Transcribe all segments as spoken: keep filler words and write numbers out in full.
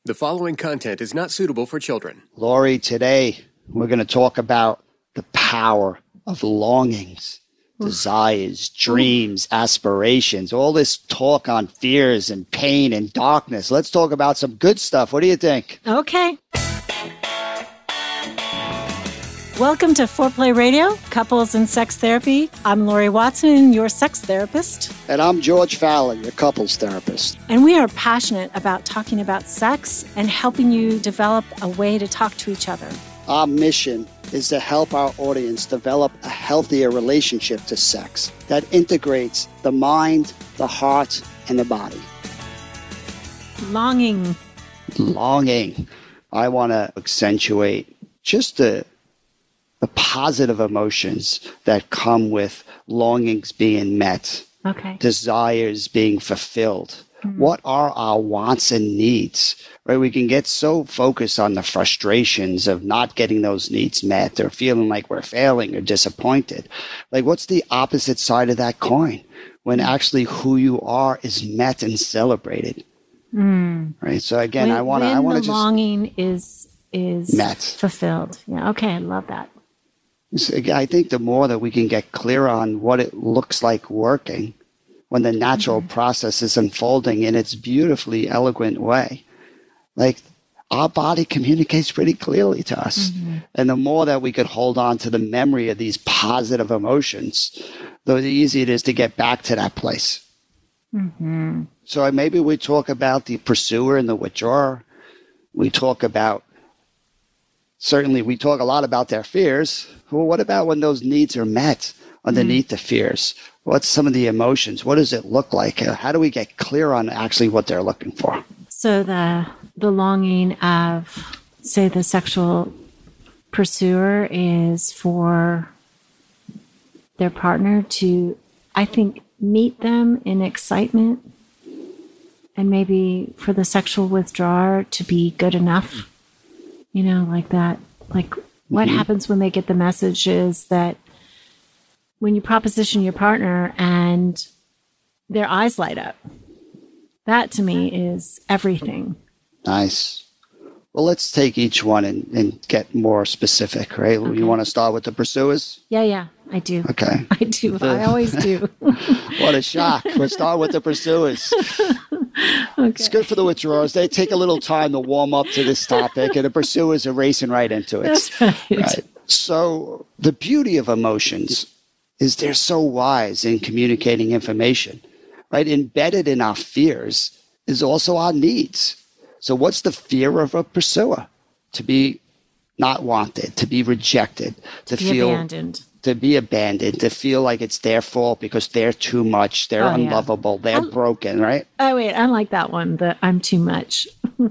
The following content is not suitable for children. Lori, today we're going to talk about the power of longings, desires, dreams, aspirations, all this talk on fears and pain and darkness. Let's talk about some good stuff. What do you think? Okay. Welcome to Foreplay Radio, Couples and Sex Therapy. I'm Lori Watson, your sex therapist. And I'm George Fallon, your couples therapist. And we are passionate about talking about sex and helping you develop a way to talk to each other. Our mission is to help our audience develop a healthier relationship to sex that integrates the mind, the heart, and the body. Longing. Longing. I want to accentuate just the the positive emotions that come with longings being met, okay, desires being fulfilled. Mm-hmm. What are our wants and needs? Right? We can get so focused on the frustrations of not getting those needs met or feeling like we're failing or disappointed. Like, what's the opposite side of that coin when actually who you are is met and celebrated? Mm. Right. So again, when, I want to. I want to just longing is is met, fulfilled. Yeah. Okay. I love that. I think the more that we can get clear on what it looks like working when the natural mm-hmm. process is unfolding in its beautifully eloquent way, like our body communicates pretty clearly to us. Mm-hmm. And the more that we could hold on to the memory of these positive emotions, the easier it is to get back to that place. Mm-hmm. So maybe we talk about the pursuer and the withdrawer. We talk about Certainly, we talk a lot about their fears. Well, what about when those needs are met underneath mm-hmm. the fears? What's some of the emotions? What does it look like? How do we get clear on actually what they're looking for? So the the longing of, say, the sexual pursuer is for their partner to, I think, meet them in excitement, and maybe for the sexual withdrawer to be good enough. You know, like that, like what mm-hmm. happens when they get the message is that when you proposition your partner and their eyes light up, that to me is everything. Nice. Well, let's take each one and, and get more specific, right? Okay. You want to start with the pursuers? Yeah, yeah, I do. Okay. I do. The, I always do. What a shock. We'll start with the pursuers. Okay. It's good for the withdrawers. They take a little time to warm up to this topic, and the pursuers are racing right into it. That's right. Right. So the beauty of emotions is they're so wise in communicating information, right? Embedded in our fears is also our needs. So what's the fear of a pursuer? To be not wanted, to be rejected, to, to be feel abandoned. To be abandoned, to feel like it's their fault because they're too much, they're oh, unlovable, yeah. they're I'm, broken, right? Oh, wait, I like that one, the I'm too much.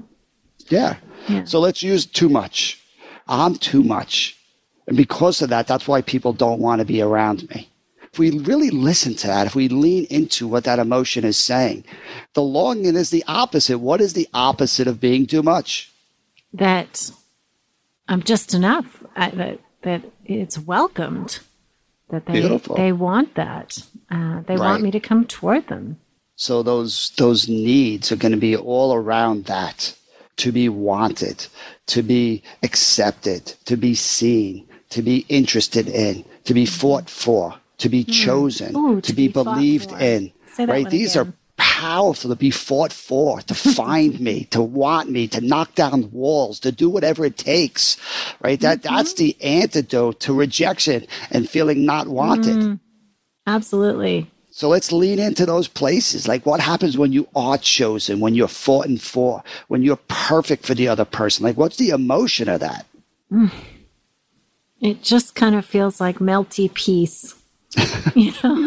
yeah. yeah. So let's use too much. I'm too much. And because of that, that's why people don't want to be around me. If we really listen to that, if we lean into what that emotion is saying, the longing is the opposite. What is the opposite of being too much? That I'm just enough. I, that that it's welcomed. That they Beautiful. they want that. Uh, they right. want me to come toward them. So those those needs are going to be all around that. To be wanted, to be accepted, to be seen, to be interested in, to be fought for, to be mm. chosen, Ooh, to, to be, be believed in. Say that right? one These again. are powerful to be fought for, to find me, to want me, to knock down walls, to do whatever it takes. Right? That mm-hmm. that's the antidote to rejection and feeling not wanted. Mm. Absolutely. So let's lean into those places. Like what happens when you are chosen, when you're fought and for, when you're perfect for the other person? Like what's the emotion of that? Mm. It just kind of feels like melty peace, you know?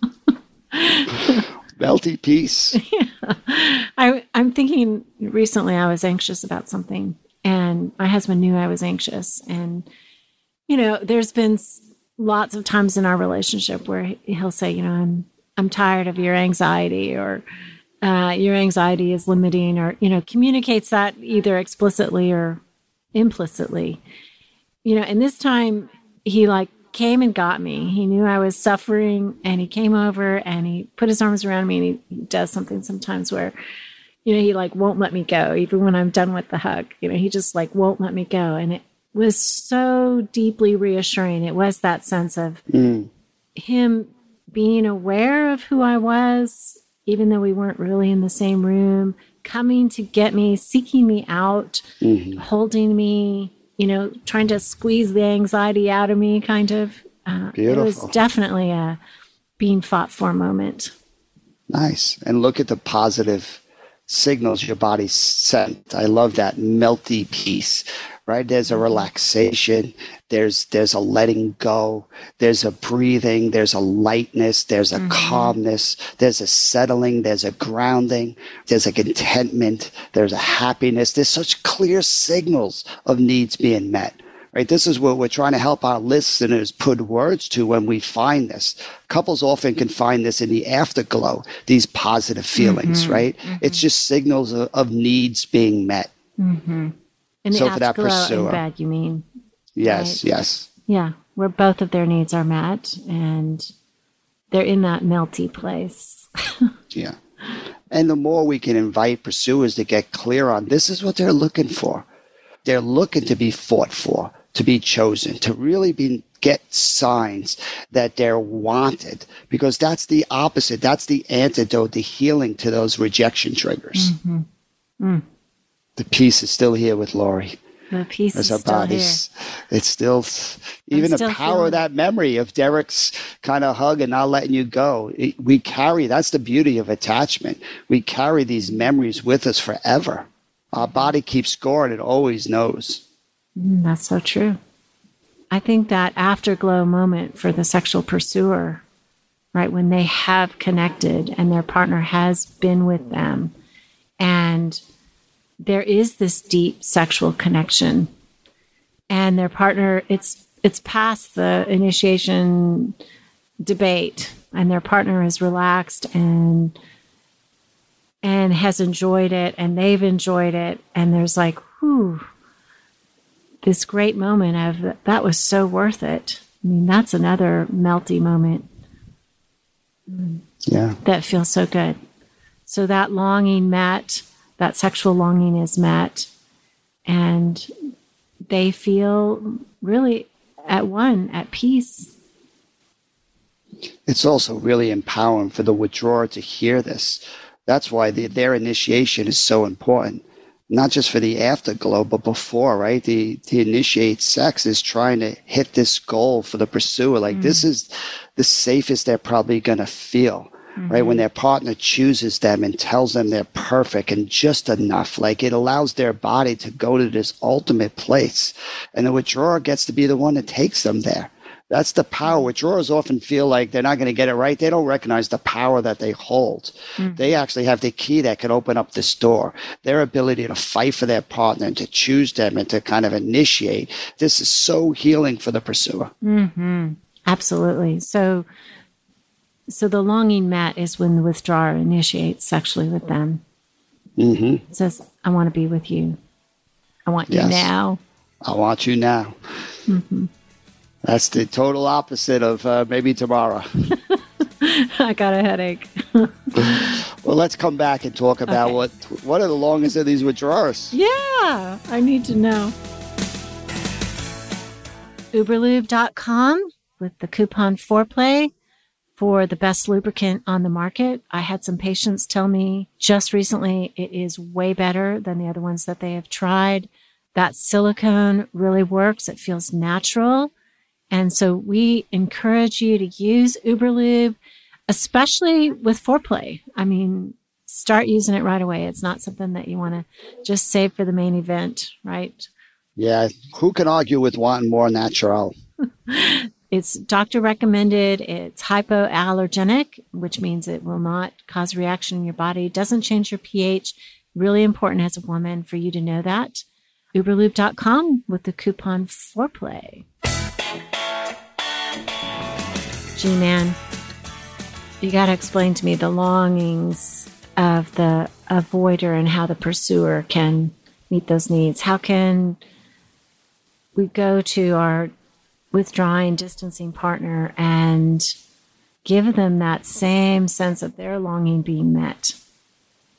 Melty peace. Yeah. I, I'm thinking recently I was anxious about something and my husband knew I was anxious. And, you know, there's been lots of times in our relationship where he'll say, you know, I'm, I'm tired of your anxiety, or uh, your anxiety is limiting, or, you know, communicates that either explicitly or implicitly, you know, and this time he like came and got me. He knew I was suffering and he came over and he put his arms around me, and he, he does something sometimes where, you know, he like won't let me go, even when I'm done with the hug. You know, he just like won't let me go. And it was so deeply reassuring. It was that sense of mm. him being aware of who I was, even though we weren't really in the same room, coming to get me, seeking me out, mm-hmm. holding me, you know, trying to squeeze the anxiety out of me, kind of. Uh, Beautiful. It was definitely a being fought for moment. Nice. And look at the positive signals your body sent. I love that melty peace, right? There's a relaxation. There's there's a letting go. There's a breathing. There's a lightness. There's a mm-hmm. calmness. There's a settling. There's a grounding. There's a contentment. There's a happiness. There's such clear signals of needs being met. Right? This is what we're trying to help our listeners put words to when we find this. Couples often can find this in the afterglow, these positive feelings, mm-hmm, right? Mm-hmm. It's just signals of, of needs being met. Mm-hmm. In the so for that pursuer, in bed, you mean? Yes, right? yes. Yeah, where both of their needs are met and they're in that melty place. Yeah. And the more we can invite pursuers to get clear on this is what they're looking for. They're looking to be fought for, to be chosen, to really be get signs that they're wanted, because that's the opposite. That's the antidote, the healing to those rejection triggers. Mm-hmm. Mm. The peace is still here with Lori. The peace As is still bodies. Here. It's still, even I'm the still power of that memory of Derek's kind of hug and not letting you go. It, we carry, that's the beauty of attachment. We carry these memories with us forever. Our body keeps score and it always knows. Mm, that's so true. I think that afterglow moment for the sexual pursuer, right, when they have connected and their partner has been with them, and there is this deep sexual connection, and their partner, it's it's past the initiation debate, and their partner is relaxed and and has enjoyed it, and they've enjoyed it, and there's like, whew, this great moment of, that was so worth it. I mean, that's another melty moment. Yeah. That feels so good. So that longing met, that sexual longing is met, and they feel really at one, at peace. It's also really empowering for the withdrawer to hear this. That's why the, their initiation is so important. Not just for the afterglow, but before, right? The, to initiate sex is trying to hit this goal for the pursuer. Like, mm-hmm. this is the safest they're probably going to feel, mm-hmm. right? When their partner chooses them and tells them they're perfect and just enough. Like, it allows their body to go to this ultimate place. And the withdrawer gets to be the one that takes them there. That's the power. Withdrawers often feel like they're not going to get it right. They don't recognize the power that they hold. Mm-hmm. They actually have the key that can open up this door. Their ability to fight for their partner and to choose them and to kind of initiate. This is so healing for the pursuer. Mm-hmm. Absolutely. So, so the longing met is when the withdrawer initiates sexually with them. Mm-hmm. It says, I want to be with you. I want yes. you now. I want you now. Mm-hmm. That's the total opposite of uh, maybe tomorrow. I got a headache. Well, let's come back and talk about okay. what what are the longest of these withdrawers. Yeah, I need to know. Uberlube dot com with the coupon Foreplay for the best lubricant on the market. I had some patients tell me just recently it is way better than the other ones that they have tried. That silicone really works. It feels natural. And so we encourage you to use Uberlube, especially with foreplay. I mean, start using it right away. It's not something that you want to just save for the main event, right? Yeah. Who can argue with wanting more natural? It's doctor recommended. It's hypoallergenic, which means it will not cause reaction in your body. It doesn't change your pH. Really important as a woman for you to know that. Uberlube dot com with the coupon Foreplay. G-Man, you got to explain to me the longings of the avoider and how the pursuer can meet those needs. How can we go to our withdrawing, distancing partner and give them that same sense of their longing being met?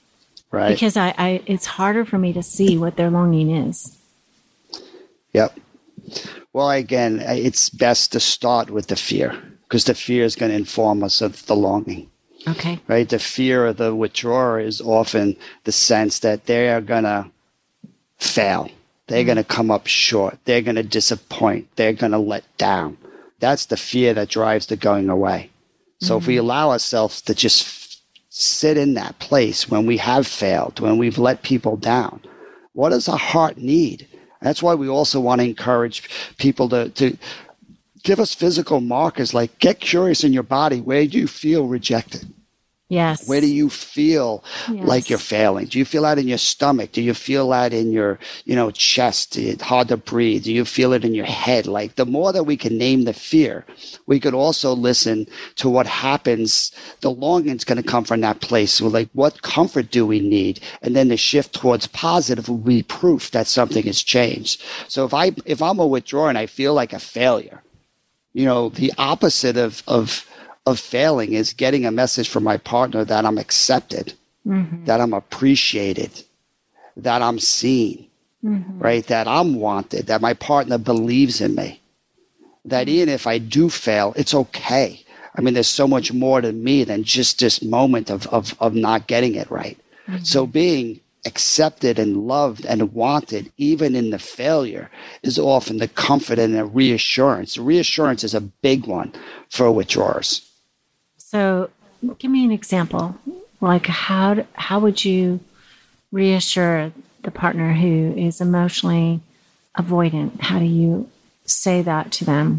Right. Because I, I, it's harder for me to see what their longing is. Yep. Well, again, it's best to start with the fear, because the fear is going to inform us of the longing. Okay. Right? The fear of the withdrawer is often the sense that they are going to fail. They're mm-hmm. going to come up short. They're going to disappoint. They're going to let down. That's the fear that drives the going away. So mm-hmm. if we allow ourselves to just f- sit in that place when we have failed, when we've let people down, what does our heart need? That's why we also want to encourage people to, to give us physical markers, like get curious in your body. Where do you feel rejected? Yes. Where do you feel yes. like you're failing? Do you feel that in your stomach? Do you feel that in your, you know, chest? It's hard to breathe. Do you feel it in your head? Like the more that we can name the fear, we could also listen to what happens. The longing's going to come from that place. So like, what comfort do we need? And then the shift towards positive will be proof that something has changed. So if I, if I'm a withdrawer and I feel like a failure, you know, the opposite of, of, of failing is getting a message from my partner that I'm accepted, mm-hmm. that I'm appreciated, that I'm seen, mm-hmm. right? That I'm wanted, that my partner believes in me, that even if I do fail, it's okay. I mean, there's so much more to me than just this moment of, of, of not getting it right. Mm-hmm. So being accepted and loved and wanted, even in the failure, is often the comfort and the reassurance. The reassurance is a big one for withdrawers. So give me an example. Like how how would you reassure the partner who is emotionally avoidant? How do you say that to them?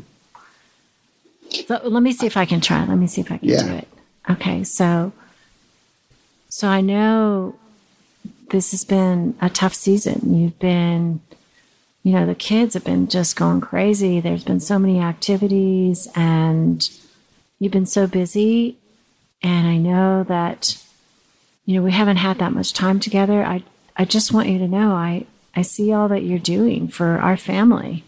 So let me see if I can try. Let me see if I can yeah. do it. Okay, so so I know this has been a tough season. You've been, you know, the kids have been just going crazy. There's been so many activities and you've been so busy, and I know that, you know, we haven't had that much time together. I I just want you to know I, I see all that you're doing for our family.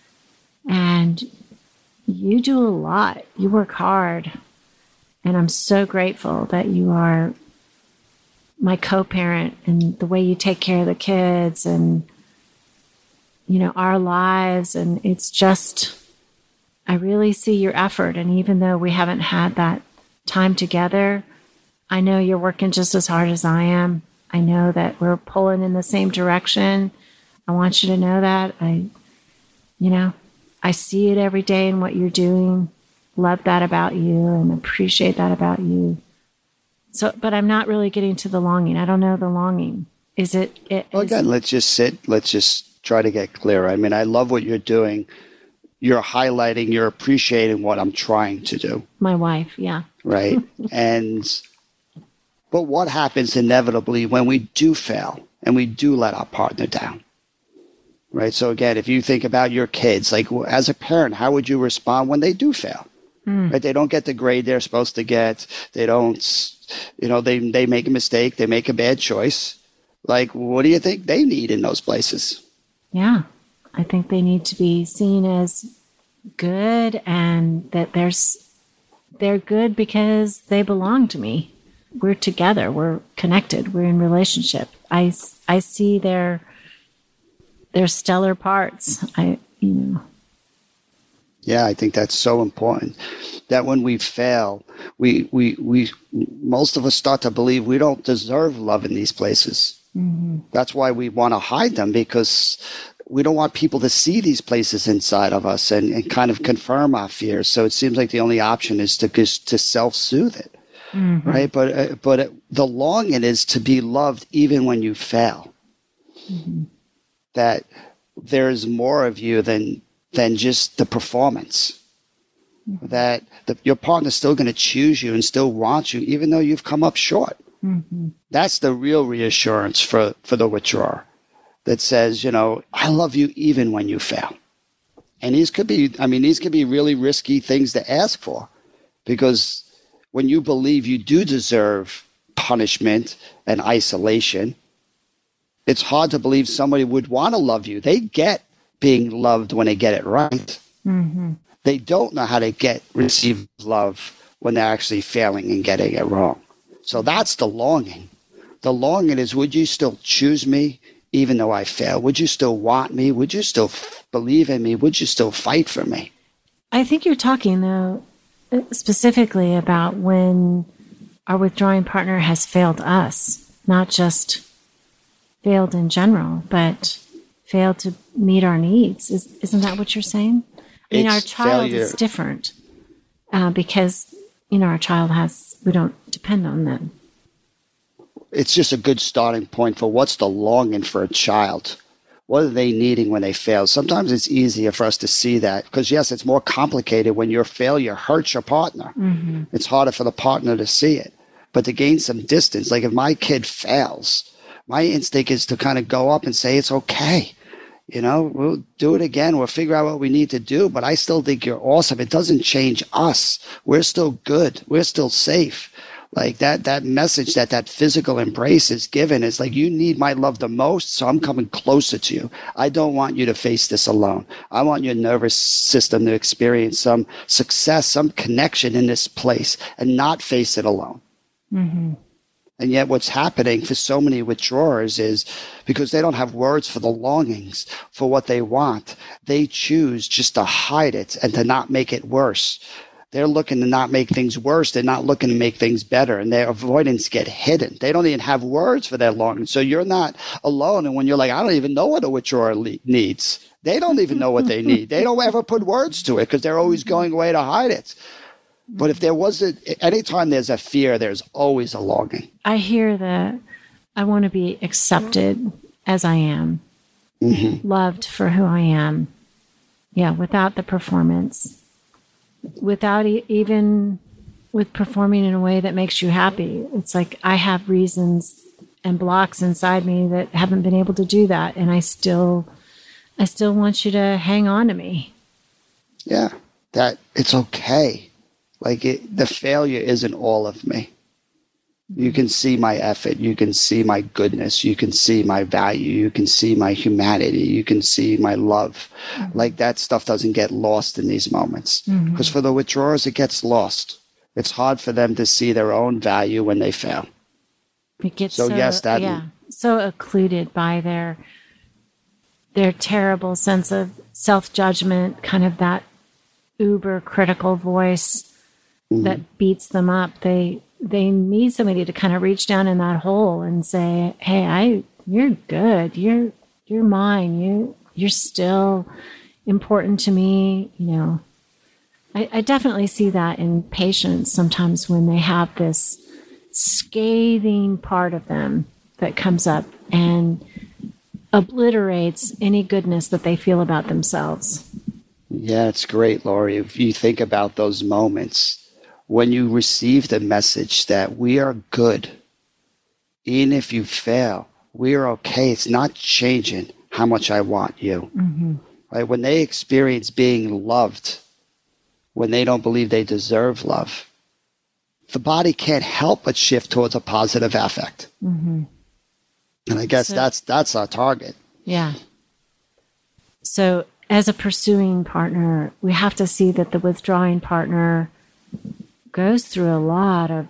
And you do a lot. You work hard. And I'm so grateful that you are my co-parent and the way you take care of the kids and, you know, our lives. And it's just... I really see your effort. And even though we haven't had that time together, I know you're working just as hard as I am. I know that we're pulling in the same direction. I want you to know that. I, you know, I see it every day in what you're doing. Love that about you and appreciate that about you. So, but I'm not really getting to the longing. I don't know the longing. Is it? it well, again, is, let's just sit. Let's just try to get clear. I mean, I love what you're doing. You're highlighting, you're appreciating what I'm trying to do. My wife, yeah. Right. And, but what happens inevitably when we do fail and we do let our partner down? Right. So again, if you think about your kids, like as a parent, how would you respond when they do fail? Mm. Right. They don't get the grade they're supposed to get. They don't, you know, they, they make a mistake. They make a bad choice. Like, what do you think they need in those places? Yeah. I think they need to be seen as good and that there's, they're good because they belong to me. We're together. We're connected. We're in relationship. I, I see their, their stellar parts. I, you know. Yeah, I think that's so important that when we fail, we, we, we, most of us start to believe we don't deserve love in these places. Mm-hmm. That's why we want to hide them, because we don't want people to see these places inside of us and, and kind of confirm our fears. So it seems like the only option is to just to self-soothe it, mm-hmm. right? But uh, but it, the longing is to be loved even when you fail. Mm-hmm. That there is more of you than than just the performance. Mm-hmm. That the, your partner's still going to choose you and still want you, even though you've come up short. Mm-hmm. That's the real reassurance for, for the withdrawer. That says, you know, I love you even when you fail. And these could be, I mean, these could be really risky things to ask for, because when you believe you do deserve punishment and isolation, it's hard to believe somebody would want to love you. They get being loved when they get it right. Mm-hmm. They don't know how to get, receive love when they're actually failing and getting it wrong. So that's the longing. The longing is, would you still choose me even though I fail? Would you still want me? Would you still f- believe in me? Would you still fight for me? I think you're talking, though, specifically about when our withdrawing partner has failed us, not just failed in general, but failed to meet our needs. Is, isn't that what you're saying? I mean, It's our child failure. is different uh, because, you know, our child has, we don't depend on them. It's just a good starting point for what's the longing for a child. What are they needing when they fail? Sometimes it's easier for us to see that because, yes, it's more complicated when your failure hurts your partner. Mm-hmm. It's harder for the partner to see it. But to gain some distance, like if my kid fails, my instinct is to kind of go up and say, it's okay. You know, we'll do it again. We'll figure out what we need to do. But I still think you're awesome. It doesn't change us. We're still good. We're still safe. Like that, that message that that physical embrace is given is like, you need my love the most, so I'm coming closer to you. I don't want you to face this alone. I want your nervous system to experience some success, some connection in this place and not face it alone. Mm-hmm. And yet what's happening for so many withdrawers is because they don't have words for the longings, for what they want, they choose just to hide it and to not make it worse. They're looking to not make things worse. They're not looking to make things better. And their avoidance get hidden. They don't even have words for their longing. So you're not alone. And when you're like, I don't even know what a withdrawer le- needs. They don't even know what they need. They don't ever put words to it because they're always going away to hide it. But if there was a, anytime there's a fear, there's always a longing. I hear that I want to be accepted as I am, mm-hmm. loved for who I am. Yeah, without the performance. Without e- even with performing in a way that makes you happy. It's like I have reasons and blocks inside me that haven't been able to do that. And I still, I still want you to hang on to me. Yeah, that it's okay. Like it, the failure isn't all of me. You can see my effort. You can see my goodness. You can see my value. You can see my humanity. You can see my love. Mm-hmm. Like that stuff doesn't get lost in these moments. Because mm-hmm. for the withdrawers, it gets lost. It's hard for them to see their own value when they fail. It gets so, so yes, that yeah, so occluded by their their terrible sense of self-judgment, kind of that uber critical voice mm-hmm. that beats them up. They they need somebody to kind of reach down in that hole and say, "Hey, I, you're good. You're, you're mine. You, you're still important to me." You know, I, I definitely see that in patients sometimes when they have this scathing part of them that comes up and obliterates any goodness that they feel about themselves. Yeah, it's great, Lori. If you think about those moments, when you receive the message that we are good, even if you fail, we are okay. It's not changing how much I want you. Mm-hmm. Right? When they experience being loved, when they don't believe they deserve love, the body can't help but shift towards a positive affect. Mm-hmm. And I guess so, that's that's our target. Yeah. So as a pursuing partner, we have to see that the withdrawing partner goes through a lot of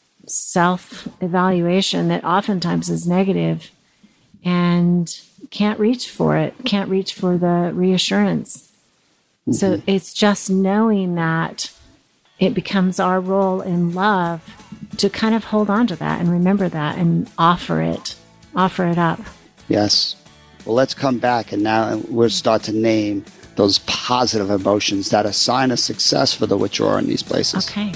self-evaluation that oftentimes is negative and can't reach for it, can't reach for the reassurance. Mm-hmm. So it's just knowing that it becomes our role in love to kind of hold on to that and remember that and offer it, offer it up. Yes. Well, let's come back and now we'll start to name those positive emotions that are a sign of success for the withdrawer in these places. Okay.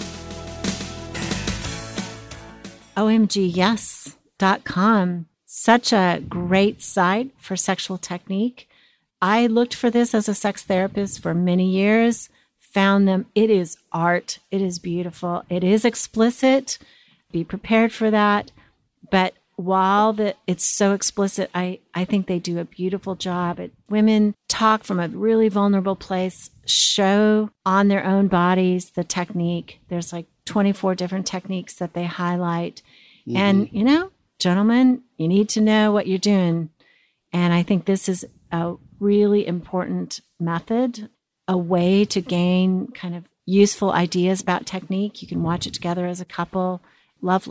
O M G yes dot com. Such a great site for sexual technique. I looked for this as a sex therapist for many years, found them. It is art. It is beautiful. It is explicit. Be prepared for that. But while the, it's so explicit, I, I think they do a beautiful job. It, women talk from a really vulnerable place, show on their own bodies the technique. There's like twenty-four different techniques that they highlight. Mm-hmm. And, you know, gentlemen, you need to know what you're doing. And I think this is a really important method, a way to gain kind of useful ideas about technique. You can watch it together as a couple. Lovely.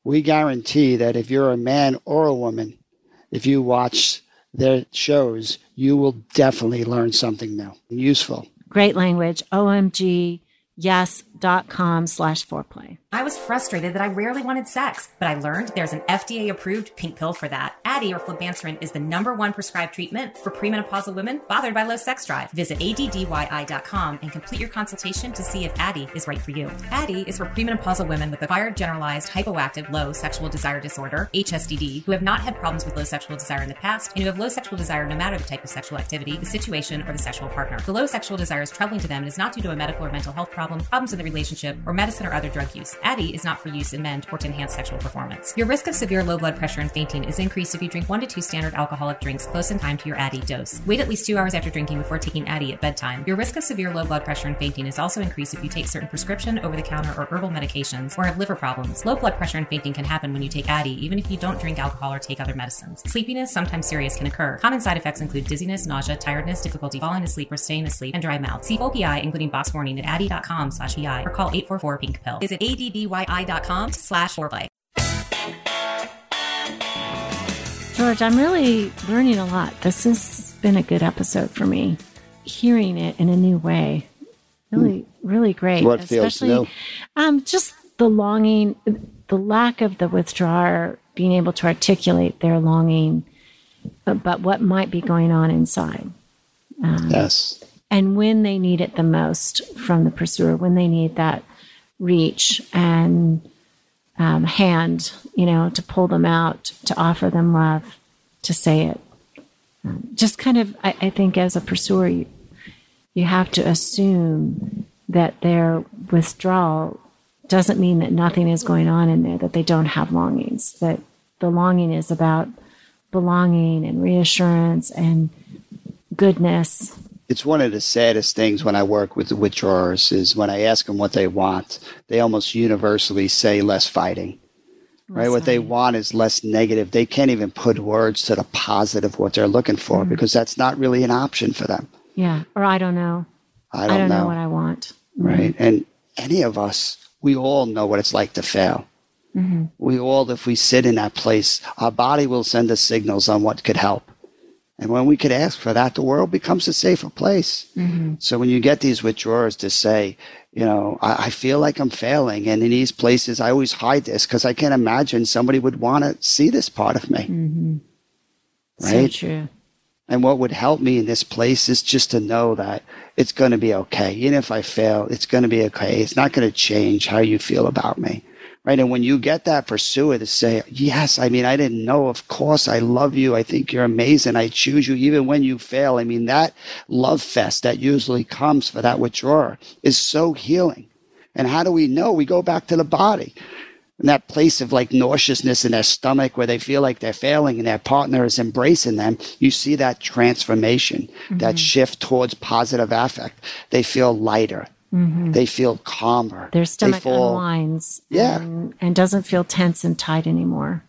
we guarantee that if you're a man or a woman, if you watch their shows, you will definitely learn something new and useful. Great language. O M G yes dot com slash foreplay. I was frustrated that I rarely wanted sex, but I learned there's an F D A-approved pink pill for that. Addyi, or flibanserin, is the number one prescribed treatment for premenopausal women bothered by low sex drive. Visit A D D Y I dot com and complete your consultation to see if Addyi is right for you. Addyi is for premenopausal women with acquired generalized hypoactive low sexual desire disorder, H S D D, who have not had problems with low sexual desire in the past and who have low sexual desire no matter the type of sexual activity, the situation, or the sexual partner. The low sexual desire is troubling to them and is not due to a medical or mental health problem, problems in the relationship, or medicine or other drug use. Addyi is not for use in men or to enhance sexual performance. Your risk of severe low blood pressure and fainting is increased if you drink one to two standard alcoholic drinks close in time to your Addyi dose. Wait at least two hours after drinking before taking Addyi at bedtime. Your risk of severe low blood pressure and fainting is also increased if you take certain prescription, over-the-counter, or herbal medications or have liver problems. Low blood pressure and fainting can happen when you take Addyi, even if you don't drink alcohol or take other medicines. Sleepiness, sometimes serious, can occur. Common side effects include dizziness, nausea, tiredness, difficulty falling asleep or staying asleep, and dry mouth. See full P I, including box warning, at addyi dot com slash P I or call eight four four pink pill. Visit A D D Y I dot com slash foreplay. George, I'm really learning a lot. This has been a good episode for me. Hearing it in a new way. Really, really great. What feels new? Um, just the longing, the lack of the withdrawer being able to articulate their longing about what might be going on inside. Um, yes. And when they need it the most from the pursuer, when they need that reach and um, hand, you know, to pull them out, to offer them love, to say it. Um, just kind of, I, I think as a pursuer, you, you have to assume that their withdrawal doesn't mean that nothing is going on in there, that they don't have longings, that the longing is about belonging and reassurance and goodness. It's one of the saddest things when I work with the withdrawers is when I ask them what they want, they almost universally say less fighting. Right? What they want is less negative. They can't even put words to the positive what they're looking for mm-hmm. because that's not really an option for them. Yeah. Or I don't know. I don't, I don't know. know what I want. Right. Mm-hmm. And any of us, we all know what it's like to fail. Mm-hmm. We all, if we sit in that place, our body will send us signals on what could help. And when we could ask for that, the world becomes a safer place. Mm-hmm. So when you get these withdrawers to say, you know, I, I feel like I'm failing. And in these places, I always hide this because I can't imagine somebody would want to see this part of me. Mm-hmm. Right? So true. And what would help me in this place is just to know that it's going to be okay. Even if I fail, it's going to be okay. It's not going to change how you feel about me. Right. And when you get that pursuer to say, yes, I mean, I didn't know, of course, I love you. I think you're amazing. I choose you even when you fail. I mean, that love fest that usually comes for that withdrawer is so healing. And how do we know? We go back to the body. In that place of like nauseousness in their stomach where they feel like they're failing and their partner is embracing them, you see that transformation, mm-hmm. that shift towards positive affect. They feel lighter. Mm-hmm. They feel calmer. Their stomach fall, unwinds yeah. and, and doesn't feel tense and tight anymore.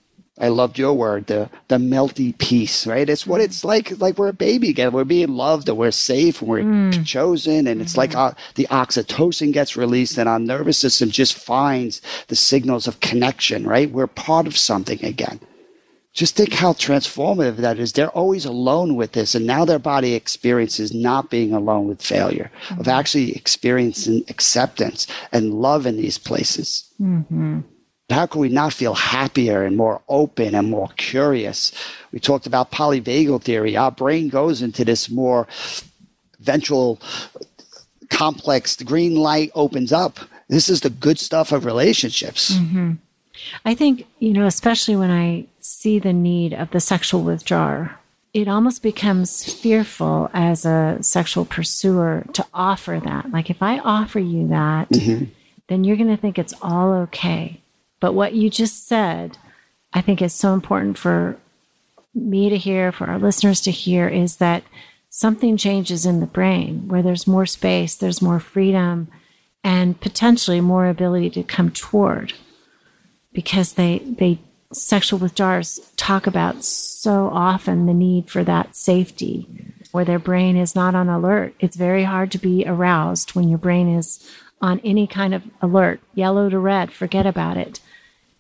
I loved your word, the the melty peace, right? It's what it's like, like we're a baby again. We're being loved and we're safe and we're mm. chosen. And it's mm-hmm. like our, the oxytocin gets released and our nervous system just finds the signals of connection, right? We're part of something again. Just think how transformative that is. They're always alone with this. And now their body experiences not being alone with failure, mm-hmm. of actually experiencing acceptance and love in these places. Mm-hmm. How can we not feel happier and more open and more curious? We talked about polyvagal theory. Our brain goes into this more ventral complex. The green light opens up. This is the good stuff of relationships. Mm-hmm. I think, you know, especially when I see the need of the sexual withdrawer, it almost becomes fearful as a sexual pursuer to offer that. Like if I offer you that, mm-hmm. then you're going to think it's all okay. But what you just said, I think is so important for me to hear, for our listeners to hear, is that something changes in the brain where there's more space, there's more freedom, and potentially more ability to come toward. Because they, they sexual withdrawers talk about so often the need for that safety where their brain is not on alert. It's very hard to be aroused when your brain is on any kind of alert, yellow to red, forget about it.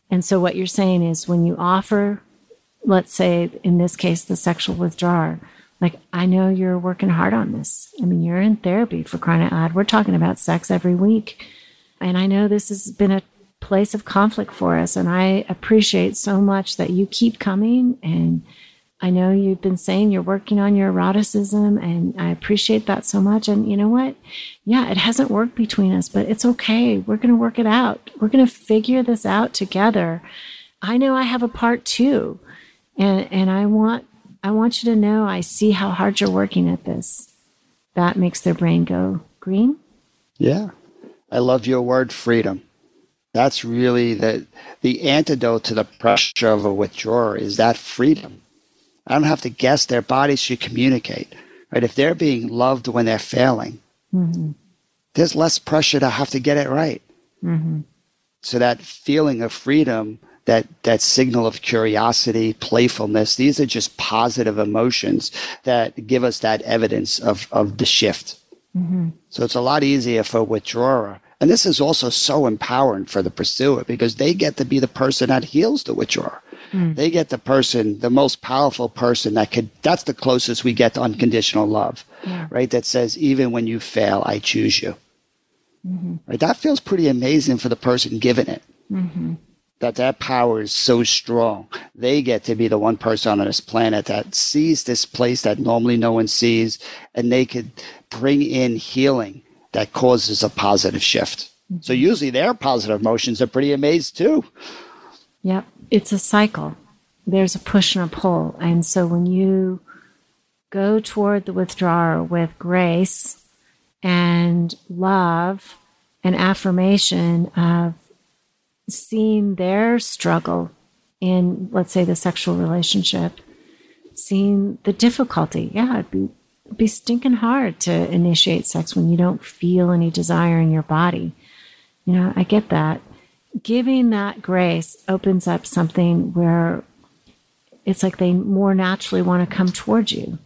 And so what you're saying is when you offer, let's say in this case, the sexual withdrawer, like, I know you're working hard on this. I mean, you're in therapy, for crying out loud. We're talking about sex every week. And I know this has been a place of conflict for us. And I appreciate so much that you keep coming. And I know you've been saying you're working on your eroticism, and I appreciate that so much. And you know what? Yeah, it hasn't worked between us, but it's okay. We're going to work it out. We're going to figure this out together. I know I have a part too. And, and I want, I want you to know, I see how hard you're working at this. That makes their brain go green. Yeah. I love your word, freedom. That's really the, the antidote to the pressure of a withdrawer is that freedom. I don't have to guess. Their bodies should communicate, right? If they're being loved when they're failing, mm-hmm. there's less pressure to have to get it right. Mm-hmm. So that feeling of freedom, that, that signal of curiosity, playfulness, these are just positive emotions that give us that evidence of, of the shift. Mm-hmm. So it's a lot easier for a withdrawer. And this is also so empowering for the pursuer because they get to be the person that heals the withdrawer. Mm. They get the person, the most powerful person that could, that's the closest we get to unconditional love, yeah. right? That says, even when you fail, I choose you. Mm-hmm. Right? That feels pretty amazing for the person giving it. Mm-hmm. That that power is so strong. They get to be the one person on this planet that sees this place that normally no one sees, and they could bring in healing that causes a positive shift. Mm-hmm. So usually their positive emotions are pretty amazed too. Yep. It's a cycle. There's a push and a pull. And so when you go toward the withdrawer with grace and love and affirmation of seeing their struggle in, let's say, the sexual relationship, seeing the difficulty. Yeah, it'd be, it'd be stinking hard to initiate sex when you don't feel any desire in your body. You know, I get that. Giving that grace opens up something where it's like they more naturally want to come towards you.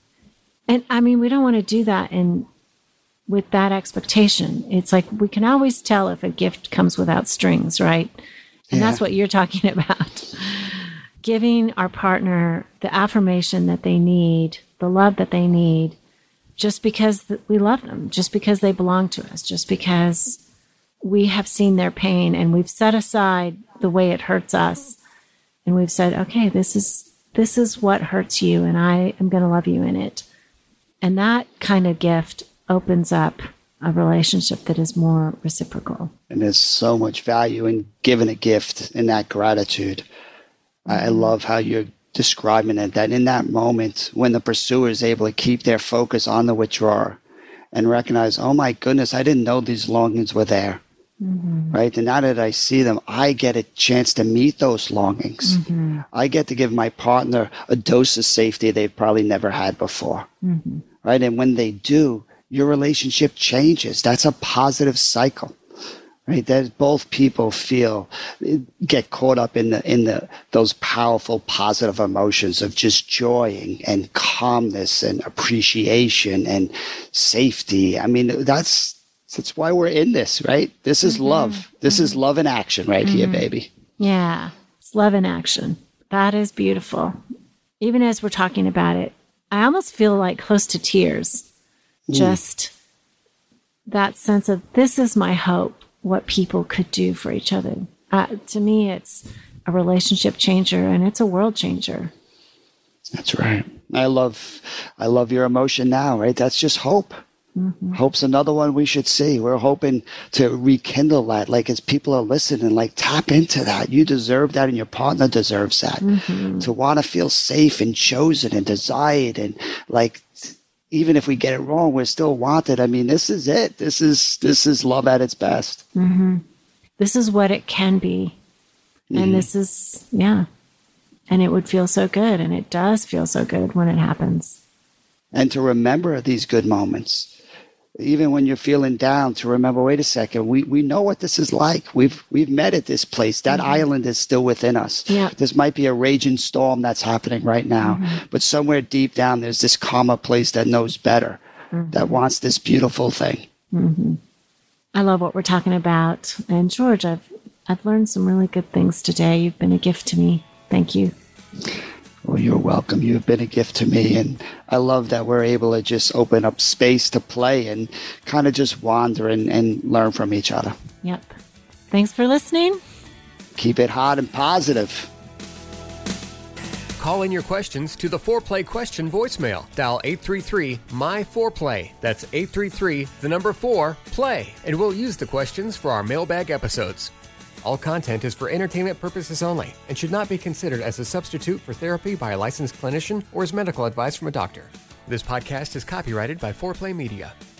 And I mean, we don't want to do that in with that expectation. It's like we can always tell if a gift comes without strings, right? And yeah. That's what you're talking about. Giving our partner the affirmation that they need, the love that they need, just because we love them, just because they belong to us, just because we have seen their pain and we've set aside the way it hurts us. And we've said, okay, this is, this is what hurts you, and I am going to love you in it. And that kind of gift opens up a relationship that is more reciprocal. And there's so much value in giving a gift and that gratitude. Mm-hmm. I love how you're describing it, that in that moment when the pursuer is able to keep their focus on the withdrawer and recognize, oh my goodness, I didn't know these longings were there. Mm-hmm. Right? And now that I see them, I get a chance to meet those longings. Mm-hmm. I get to give my partner a dose of safety they've probably never had before. Mm-hmm. Right? And when they do, your relationship changes. That's a positive cycle. Right? That both people feel, get caught up in the in the those powerful positive emotions of just joy and, and calmness and appreciation and safety. I mean, that's That's why we're in this, right? This is mm-hmm. love. This mm-hmm. is love in action right mm-hmm. here, baby. Yeah, it's love in action. That is beautiful. Even as we're talking about it, I almost feel like close to tears. Mm. Just that sense of, this is my hope, what people could do for each other. Uh, to me, it's a relationship changer, and it's a world changer. That's right. I love, I love your emotion now, right? That's just hope. Mm-hmm. Hope's another one we should see. We're hoping to rekindle that. Like, as people are listening, like, tap into that. You deserve that, and your partner deserves that. Mm-hmm. To want to feel safe and chosen and desired, and like, even if we get it wrong, we're still wanted. I mean, this is it. This is this is love at its best. Mm-hmm. This is what it can be, and mm-hmm. this is yeah, and it would feel so good, and it does feel so good when it happens. And to remember these good moments. Even when you're feeling down, to remember, wait a second, we, we know what this is like. We've we've met at this place. That mm-hmm. island is still within us. Yeah. This might be a raging storm that's happening right now, mm-hmm. but somewhere deep down, there's this calmer place that knows better, mm-hmm. that wants this beautiful thing. Mm-hmm. I love what we're talking about. And George, I've I've learned some really good things today. You've been a gift to me. Thank you. Well, you're welcome. You've been a gift to me. And I love that we're able to just open up space to play and kind of just wander and, and learn from each other. Yep. Thanks for listening. Keep it hot and positive. Call in your questions to the Foreplay question voicemail. Dial eight three three, M Y four play. That's eight three three, the number four, play. And we'll use the questions for our mailbag episodes. All content is for entertainment purposes only and should not be considered as a substitute for therapy by a licensed clinician or as medical advice from a doctor. This podcast is copyrighted by Foreplay Media.